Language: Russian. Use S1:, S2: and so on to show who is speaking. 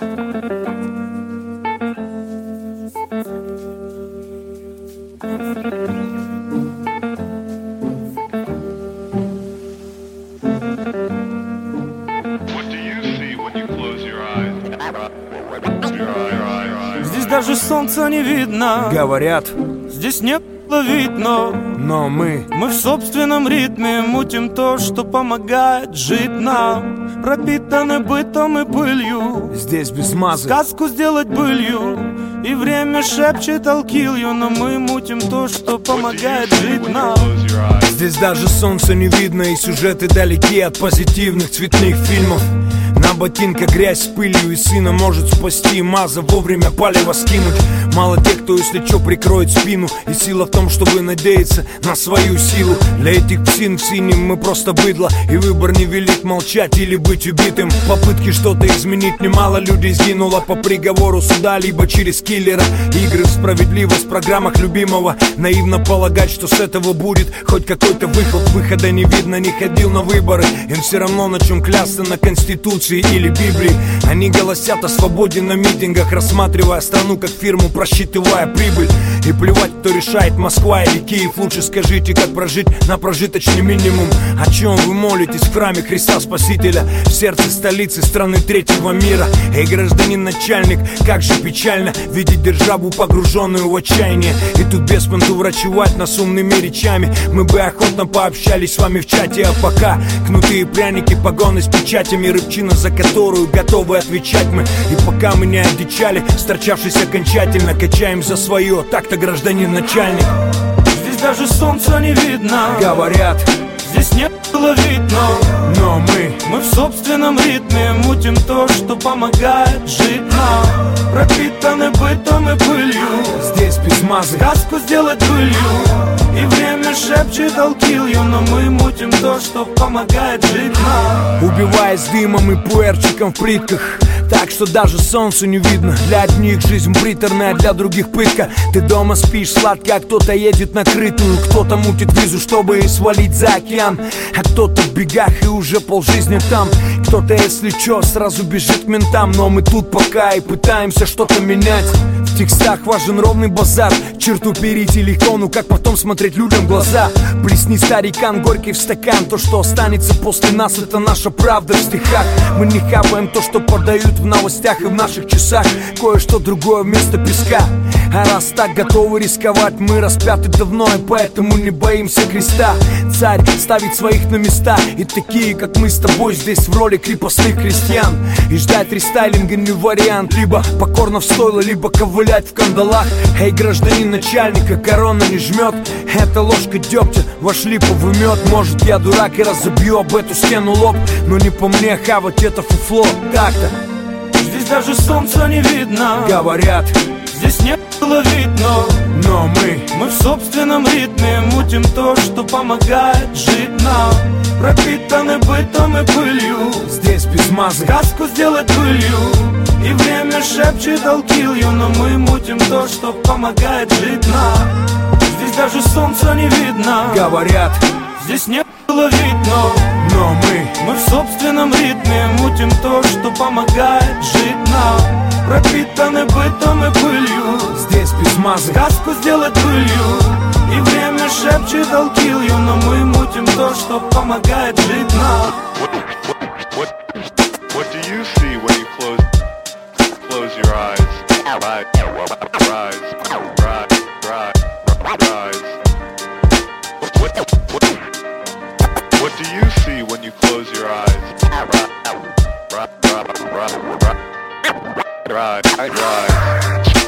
S1: Здесь даже солнца не видно.
S2: Говорят,
S1: здесь нет ловить, но
S2: мы
S1: в собственном ритме мутим то, что помогает жить нам. Пропитаны бытом и пылью,
S2: здесь без мазы
S1: сказку сделать былью. И время шепчет I'll kill you, но мы мутим то, что помогает жить нам.
S2: Здесь даже солнца не видно, и сюжеты далеки от позитивных цветных фильмов. На ботинках грязь с пылью, и сына может спасти маза, вовремя палево скинуть. Мало тех, кто, если чё, прикроет спину. И сила в том, чтобы надеяться на свою силу. Для этих псин в синем мы просто быдло, и выбор невелик, молчать или быть убитым. В попытке что-то изменить немало людей сгинуло по приговору суда, либо через киллера. Игры в справедливость в программах любимого. Наивно полагать, что с этого будет хоть какой-то выход. Выхода не видно, не ходил на выборы. Им все равно на чем клясться, на Конституции или Библии. Они голосят о свободе на митингах, рассматривая страну как фирму, просчитывая прибыль. И плевать, кто решает, Москва или Киев. Лучше скажите, как прожить на прожиточный минимум. О чем вы молитесь в храме Христа Спасителя, в сердце столицы страны третьего мира? Эй, гражданин начальник, как же печально видеть державу, погруженную в отчаяние. И тут без понту врачевать нас умными речами. Мы бы охотно пообщались с вами в чате. А пока кнуты и пряники, погоны с печатями, рыбчина, за которую готовы отвечать мы. И пока мы не одичали, сторчавшись окончательно, качаем за свое. Так-то, гражданин начальник.
S1: Здесь даже солнца не видно.
S2: Говорят,
S1: здесь нет ловить,
S2: но
S1: мы в собственном ритме мутим то, что помогает жить нам. Пропитаны бытом и пылью,
S2: здесь без мазы
S1: сказку сделать былью. И время шепчет I'll kill you, но мы мутим то, что помогает жить нам.
S2: Убиваясь дымом и пуэрчиком в плитках, так что даже солнцу не видно. Для одних жизнь приторная, для других пытка. Ты дома спишь сладко, а кто-то едет на крытую. Кто-то мутит визу, чтобы свалить за океан, а кто-то в бегах и уже полжизни там. Кто-то, если чё, сразу бежит к ментам. Но мы тут пока и пытаемся что-то менять. В текстах важен ровный базар. Черту перейти легко, ну как потом смотреть людям в глаза? Плесни, старикан, горький в стакан. То, что останется после нас, это наша правда в стихах. Мы не хапаем то, что подают в новостях и в наших часах. Кое-что другое вместо песка. А раз так готовы рисковать, мы распяты давно, и поэтому не боимся креста. Царь ставит своих на места, и такие, как мы с тобой, здесь в роли крепостных крестьян. И ждать рестайлинга не вариант. Либо покорно в стойло, либо ковылять в кандалах. Эй, гражданин начальника, корона не жмет. Это ложка дегтя, ваш липовый мед. Может, я дурак и разобью об эту стену лоб, но не по мне хавать это фуфло. Так-то.
S1: Здесь даже солнца не видно.
S2: Говорят,
S1: здесь нет ловить,
S2: но
S1: мы в собственном ритме мутим то, что помогает жить нам. Пропитаны бытом и пылью,
S2: здесь без мазы
S1: сказку сделать былью. И время шепчет I'll kill you, но мы мутим то, что помогает жить нам. Здесь даже солнца не видно.
S2: Говорят,
S1: здесь нет ловить, но мы в собственном ритме мутим то, что помогает жить нам. Пропитаны бытом и пылью,
S2: здесь без мазы
S1: сказку сделать былью. И время шепчет I'll kill you, но мы мутим то, что помогает жить нам.
S3: What do you see when you close your eyes? What do you see when you close your eyes? Rise.